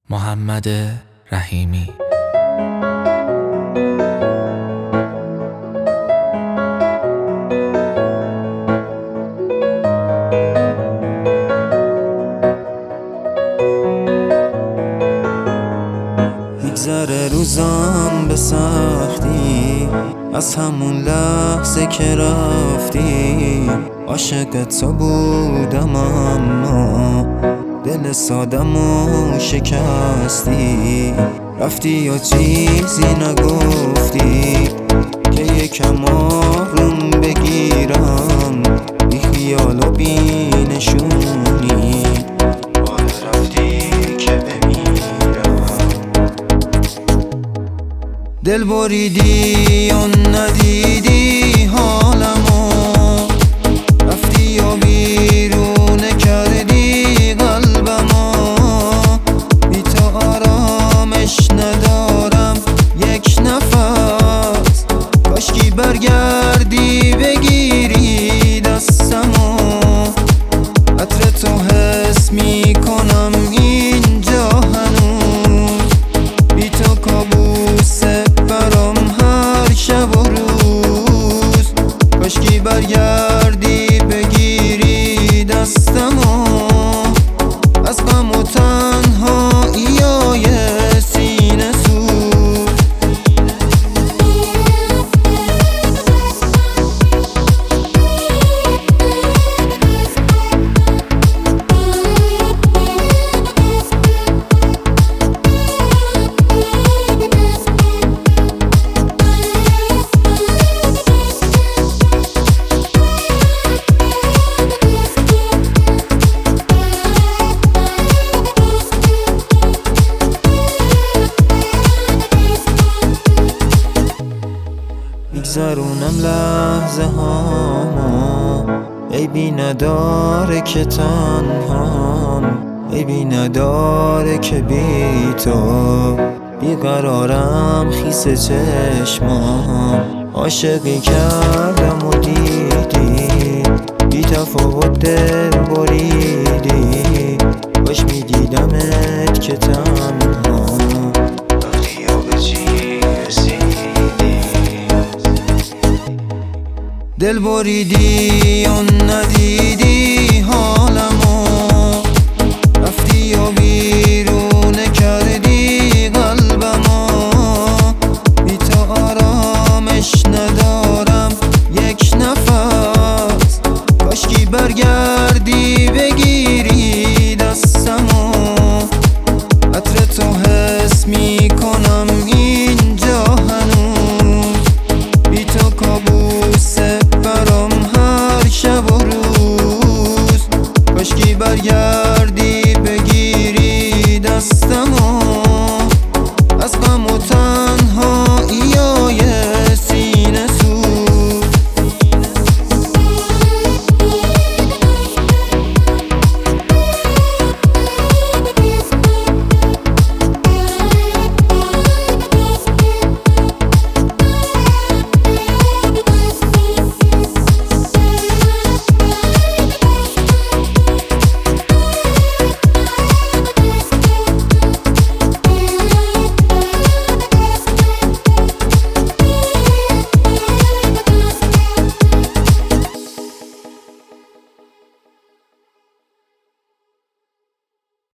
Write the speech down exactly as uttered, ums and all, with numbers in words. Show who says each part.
Speaker 1: محمد رحیمی.
Speaker 2: میگذره روزام به سختی، از همون لحظه که رفتی. عاشق تو بودم اما دل سادمو شکستی. رفتی و چیزی نگفتی که یکم آروم بگیرم، بی خیال و بی نشونی. آره رفتی که بمیرم. دل بریدی و ندیدی حالمو، رفتی و بیرون کردی قلبمو. بی تو آرامش ندارم یک نفس، کاشکی برگردی بگیری دستمو. عطر تو حس میکنم اینجا هنوز، بی تو کابوسه برام هر شب و روز. کاشکی برگردی بگیری دستمو، از غم و تنهایی‌های سینه سوز. میگذرونم لحظه هامو، عیبی نداره که تنهام، عیبی نداره که بی تو بیقرارم. خیس چشمام عاشقی کردم و دیدی، بی تفاوت دل بریدی. باش میدیدمت که تنها رفتی و به چی رسیدی. دل بریدی و ندیدی ها